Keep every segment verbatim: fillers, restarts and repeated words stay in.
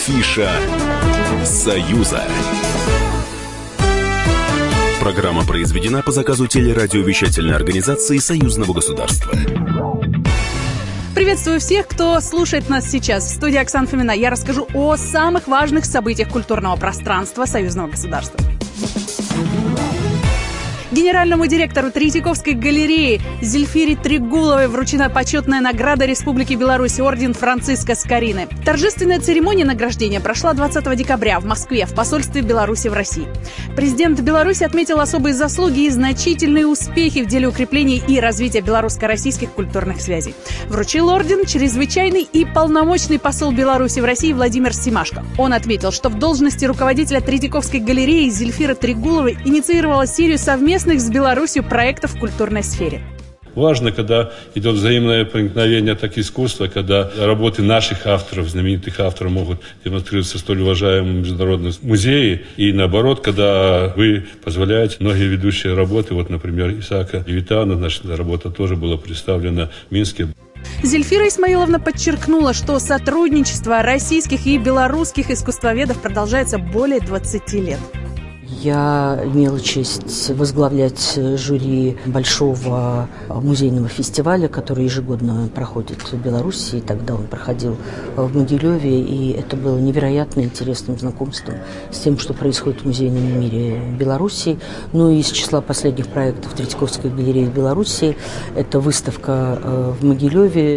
Афиша «Союза». Программа произведена по заказу телерадиовещательной организации Союзного государства. Приветствую всех, кто слушает нас сейчас. В студии Оксана Фомина. Я расскажу о самых важных событиях культурного пространства Союзного государства. Генеральному директору Третьяковской галереи Зельфире Трегуловой вручена почетная награда Республики Беларусь орден Франциска Скорины. Торжественная церемония награждения прошла двадцатого декабря в Москве в посольстве Беларуси в России. Президент Беларуси отметил особые заслуги и значительные успехи в деле укрепления и развития белорусско-российских культурных связей. Вручил орден чрезвычайный и полномочный посол Беларуси в России Владимир Семашко. Он отметил, что в должности руководителя Третьяковской галереи Зельфира Трегуловой инициировала серию совместных с Беларусью проектов в культурной сфере. Важно, когда идет взаимное проникновение так искусства, когда работы наших авторов, знаменитых авторов, могут демонстрироваться в столь уважаемом международном музее. И наоборот, когда вы позволяете многие ведущие работы, вот, например, Исаака Левитана, наша работа тоже была представлена в Минске. Зельфира Исмаиловна подчеркнула, что сотрудничество российских и белорусских искусствоведов продолжается более двадцати лет. Я имела честь возглавлять жюри большого музейного фестиваля, который ежегодно проходит в Беларуси. Тогда он проходил в Могилеве, и это было невероятно интересным знакомством с тем, что происходит в музейном мире Беларуси. Ну и из числа последних проектов Третьяковской галереи в Беларуси это выставка в Могилеве.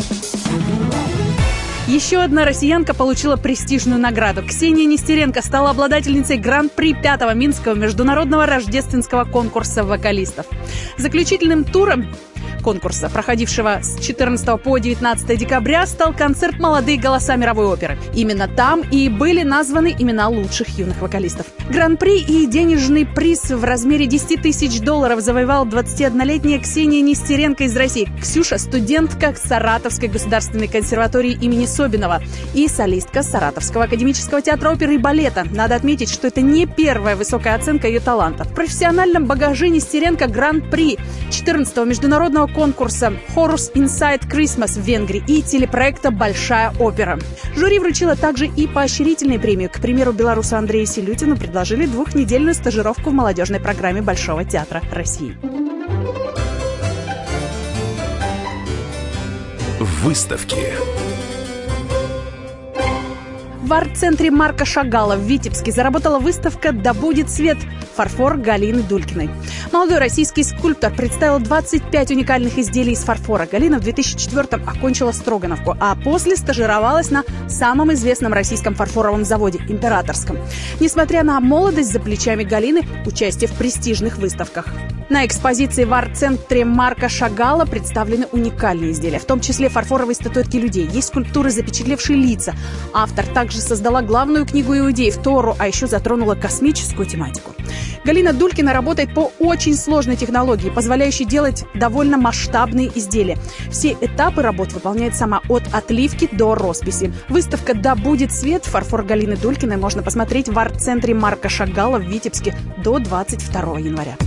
Еще одна россиянка получила престижную награду. Ксения Нестеренко стала обладательницей гран-при пятого Минского международного рождественского конкурса вокалистов. Заключительным туром конкурса, проходившего с четырнадцатого по девятнадцатое декабря, стал концерт «Молодые голоса мировой оперы». Именно там и были названы имена лучших юных вокалистов. Гран-при и денежный приз в размере десять тысяч долларов завоевала двадцатиоднолетняя Ксения Нестеренко из России. Ксюша – студентка Саратовской государственной консерватории имени Собинова и солистка Саратовского академического театра оперы и балета. Надо отметить, что это не первая высокая оценка ее таланта. В профессиональном багаже Нестеренко гран-при четырнадцатого международного конкурса «Horus Inside Christmas» в Венгрии и телепроекта «Большая опера». Жюри вручило также и поощрительные премии. К примеру, белорусу Андрею Селютину предложили двухнедельную стажировку в молодежной программе Большого театра России. Выставки. В арт-центре Марка Шагала в Витебске заработала выставка «Да будет свет. Фарфор» Галины Дулькиной. Молодой российский скульптор представил двадцать пять уникальных изделий из фарфора. Галина в две тысячи четвёртом окончила Строгановку, а после стажировалась на самом известном российском фарфоровом заводе – Императорском. Несмотря на молодость за плечами Галины, участие в престижных выставках. На экспозиции в арт-центре Марка Шагала представлены уникальные изделия, в том числе фарфоровые статуэтки людей. Есть скульптуры, запечатлевшие лица. Автор также создала главную книгу иудеев Тору, а еще затронула космическую тематику. Галина Дулькина работает по очень сложной технологии, позволяющей делать довольно масштабные изделия. Все этапы работ выполняет сама, от отливки до росписи. Выставка «Да будет свет. Фарфор» Галины Дулькиной можно посмотреть в арт-центре Марка Шагала в Витебске до двадцать второго января.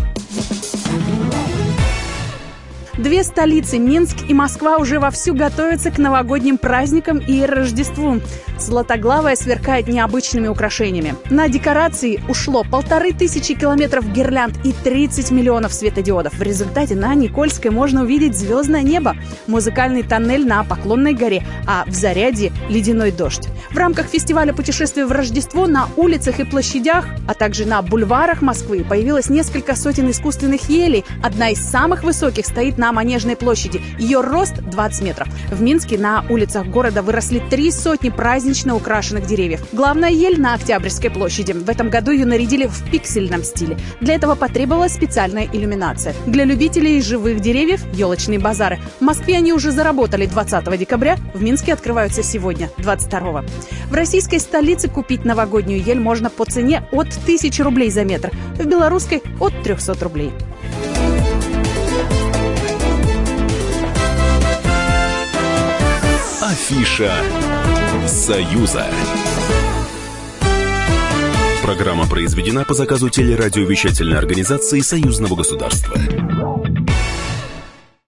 Две столицы, Минск и Москва, уже вовсю готовятся к новогодним праздникам и Рождеству. Златоглавая сверкает необычными украшениями. На декорации ушло полторы тысячи километров гирлянд и тридцать миллионов светодиодов. В результате на Никольской можно увидеть звездное небо, музыкальный тоннель на Поклонной горе, а в Зарядье – ледяной дождь. В рамках фестиваля путешествия в Рождество на улицах и площадях, а также на бульварах Москвы появилось несколько сотен искусственных елей. Одна из самых высоких стоит на Манежной площади. Ее рост двадцать метров. В Минске на улицах города выросли три сотни празднично украшенных деревьев. Главная ель на Октябрьской площади. В этом году ее нарядили в пиксельном стиле. Для этого потребовалась специальная иллюминация. Для любителей живых деревьев – елочные базары. В Москве они уже заработали двадцатого декабря, в Минске открываются сегодня, двадцать второго. В российской столице купить новогоднюю ель можно по цене от тысячи рублей за метр. В белорусской – от трехсот рублей. Афиша «Союза». Программа произведена по заказу телерадиовещательной организации Союзного государства.